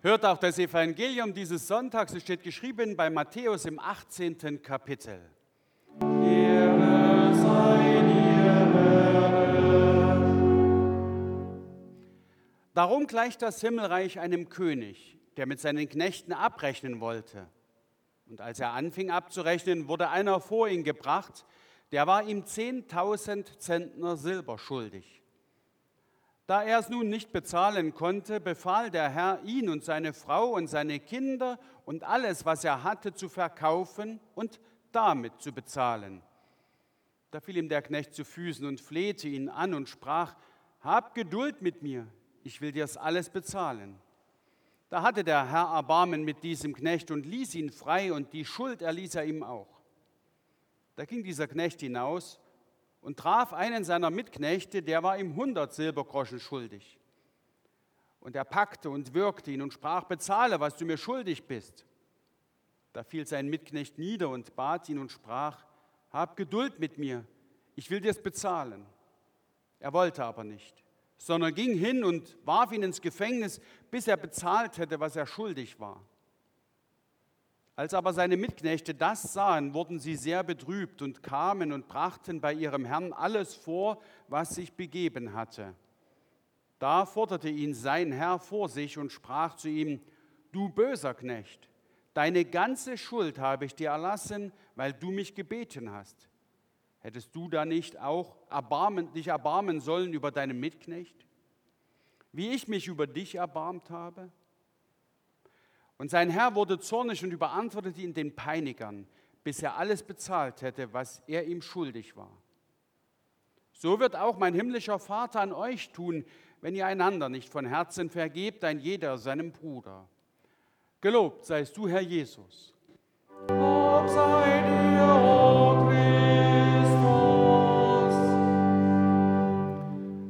Hört auch das Evangelium dieses Sonntags, es steht geschrieben bei Matthäus im 18. Kapitel. Ehre sei dir, Herr. Darum gleicht das Himmelreich einem König, der mit seinen Knechten abrechnen wollte. Und als er anfing abzurechnen, wurde einer vor ihn gebracht, der war ihm 10.000 Zentner Silber schuldig. Da er es nun nicht bezahlen konnte, befahl der Herr, ihn und seine Frau und seine Kinder und alles, was er hatte, zu verkaufen und damit zu bezahlen. Da fiel ihm der Knecht zu Füßen und flehte ihn an und sprach: Hab Geduld mit mir, ich will dir's alles bezahlen. Da hatte der Herr Erbarmen mit diesem Knecht und ließ ihn frei, und die Schuld erließ er ihm auch. Da ging dieser Knecht hinaus und traf einen seiner Mitknechte, der war ihm 100 Silbergroschen schuldig. Und er packte und würgte ihn und sprach: Bezahle, was du mir schuldig bist. Da fiel sein Mitknecht nieder und bat ihn und sprach: Hab Geduld mit mir, ich will dir's bezahlen. Er wollte aber nicht, sondern ging hin und warf ihn ins Gefängnis, bis er bezahlt hätte, was er schuldig war. Als aber seine Mitknechte das sahen, wurden sie sehr betrübt und kamen und brachten bei ihrem Herrn alles vor, was sich begeben hatte. Da forderte ihn sein Herr vor sich und sprach zu ihm: Du böser Knecht, deine ganze Schuld habe ich dir erlassen, weil du mich gebeten hast. Hättest du da nicht auch dich erbarmen sollen über deinen Mitknecht, wie ich mich über dich erbarmt habe? Und sein Herr wurde zornig und überantwortete ihn den Peinigern, bis er alles bezahlt hätte, was er ihm schuldig war. So wird auch mein himmlischer Vater an euch tun, wenn ihr einander nicht von Herzen vergebt, ein jeder seinem Bruder. Gelobt seist du, Herr Jesus. Lob sei